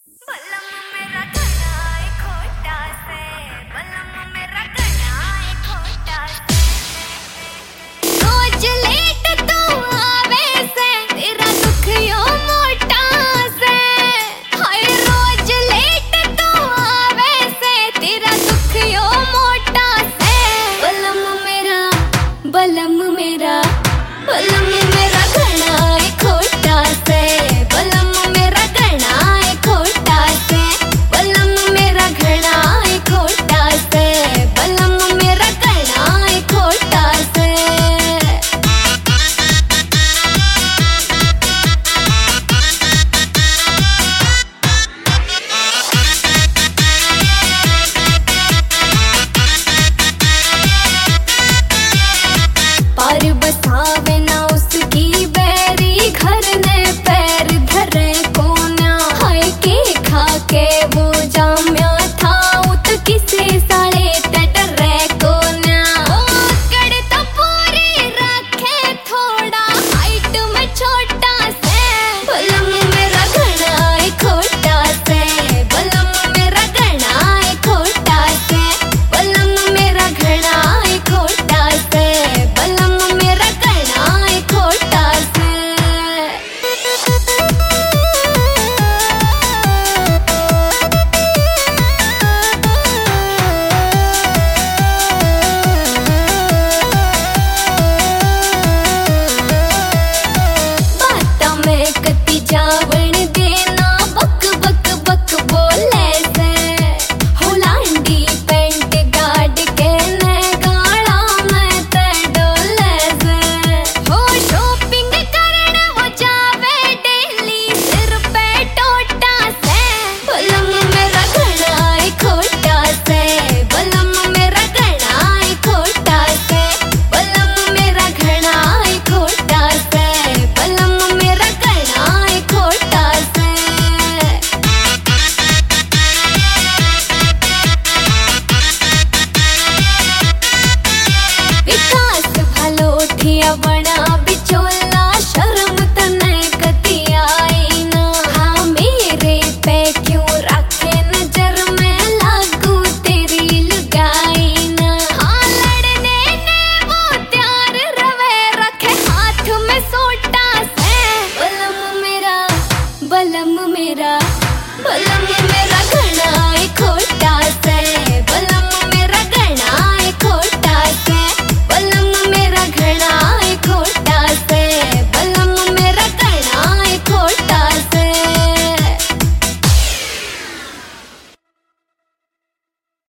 बलम मेरा घना है खोटा से, बलम मेरा घना है खोटा से। रोज लेट तू आवे से, तेरा दुख यो मोटा से। हाय रोज लेट तू आवे से, तेरा दुख यो मोटा से। बलम मेरा, बलम मेरा, बलम मेरा घना है खोटा से। बलम मेरा घना है खोटा से, बलम मेरा घना है खोटा से, बलम मेरा घना है खोटा से। पर बसावे ना उसकी बैरी, घर ने पैर धरे कोना। हाय के खा के वो जाम्या था, उत किसे साले डरे कोना। ओकड़ तो पूरी रखे थोड़ा, हाइट में छोटा से। बलम मेरा घना है खोटा से, बलम मेरा घना है खोटा से, बलम मेरा घना है खोटा से, बलम मेरा घना है खोटा से। बाता में कती जावण देना, बक बक बक बोले से। हो लांडी पेंट गाड़ के ने गाड़ा में ते डोले से। हो शॉपिंग करने वो जावे डेली, सिर पे टोटा से। बलम मेरा घना है खोटा से, बलम मेरा घना है खोटा से, बलम मेरा घना है खोटा से, बलम मेरा घना है खोटा से। विकास भालो ठिया बना बिचोला, शर्म तने कती आई ना। हाँ मेरे पे क्यों रखे नजर में, लागू तेरी लुगाई ना। हाँ लड़ने ने वो त्यार रवे, रखे हाथ में सोटा से। बलम मेरा, बलम मेरा, बलम